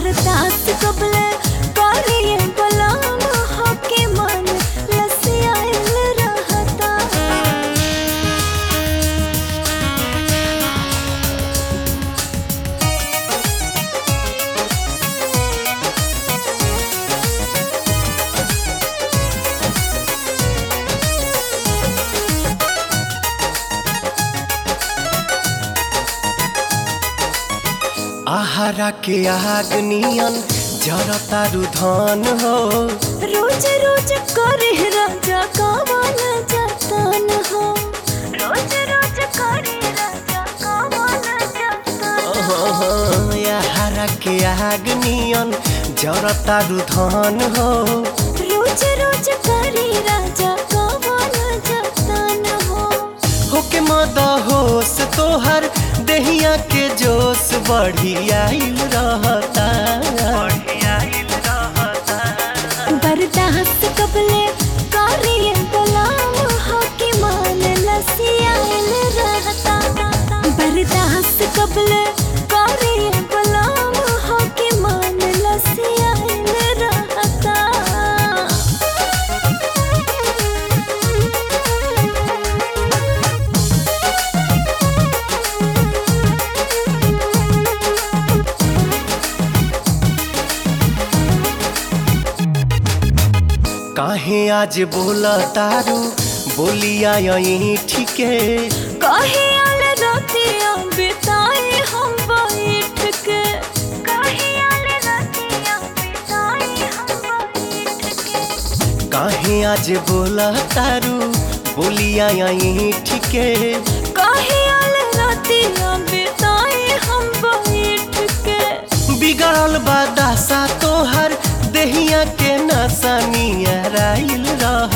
बर्दाश्त कबले करिए गुलाम होके मन लसियाइल रहता। आहारा के आग नियन जरतारू धन हो। रोज रोज करे राजा कावन जतन हो। रोज रोज करे राजा कावन जतन हो। आहारा के आग नियन जरतारू धन हो। रोज रोज करे राजा कावन जतन हो। होके मद होश तोहर देहिया के जोश बढ़ी आइल रहता। बर्दाश्त कबले करिए गुलाम होके मन लसियाइल रहता। बर्दाश्त कबले करिए गुलाम होके मन लसियाइल रहता। काहे आज बोला तारू बोलिया यही ठीके। काहे आल रातियां बिताए हम बैठ के। काहे आल रातियां बिताए हम बैठ के। काहे आज बोला तारू बोलिया यही ठीके। काहे आल रातियां बिताए हम बैठ के। बिगड़ल बा दशा तोहर देहिया के नसा नियराइल रह